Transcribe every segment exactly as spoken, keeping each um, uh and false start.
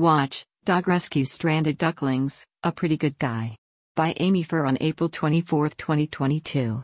Watch, Dog Rescues Stranded Ducklings, A Pretty Good Guy. By Amy Furr on April twenty-fourth, twenty twenty-two.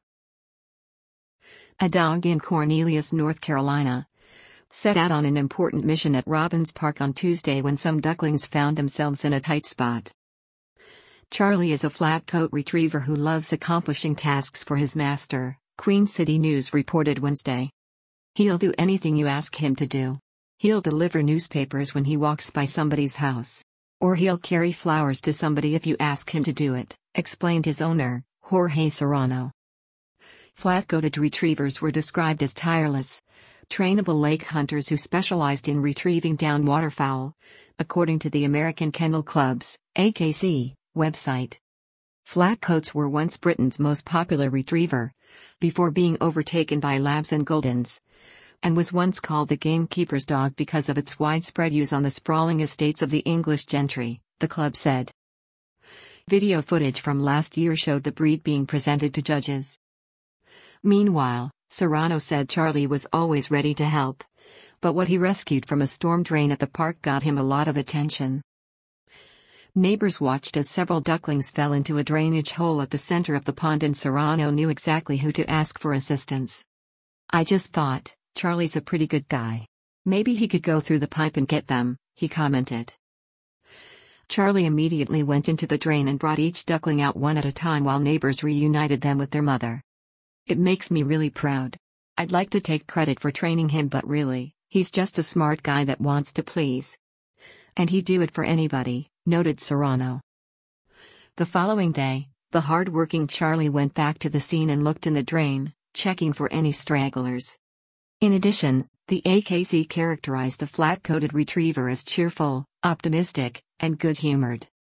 A dog in Cornelius, North Carolina, set out on an important mission at Robbins Park on Tuesday when some ducklings found themselves in a tight spot. Charlie is a flat-coat retriever who loves accomplishing tasks for his master, Queen City News reported Wednesday. He'll do anything you ask him to do. He'll deliver newspapers when he walks by somebody's house. Or he'll carry flowers to somebody if you ask him to do it, explained his owner, Jorge Serrano. Flat-coated retrievers were described as tireless, trainable lake hunters who specialized in retrieving down waterfowl, according to the American Kennel Club's, A K C, website. Flatcoats were once Britain's most popular retriever, before being overtaken by Labs and Goldens, and was once called the gamekeeper's dog because of its widespread use on the sprawling estates of the English gentry, the club said. Video footage from last year showed the breed being presented to judges. Meanwhile, Serrano said Charlie was always ready to help, but what he rescued from a storm drain at the park got him a lot of attention. Neighbors watched as several ducklings fell into a drainage hole at the center of the pond, and Serrano knew exactly who to ask for assistance. "I just thought, Charlie's a pretty good guy. Maybe he could go through the pipe and get them," he commented. Charlie immediately went into the drain and brought each duckling out one at a time while neighbors reunited them with their mother. "It makes me really proud. I'd like to take credit for training him, but really, he's just a smart guy that wants to please. And he'd do it for anybody," noted Serrano. The following day, the hard-working Charlie went back to the scene and looked in the drain, checking for any stragglers. In addition, the A K C characterized the flat-coated retriever as cheerful, optimistic, and good-humored.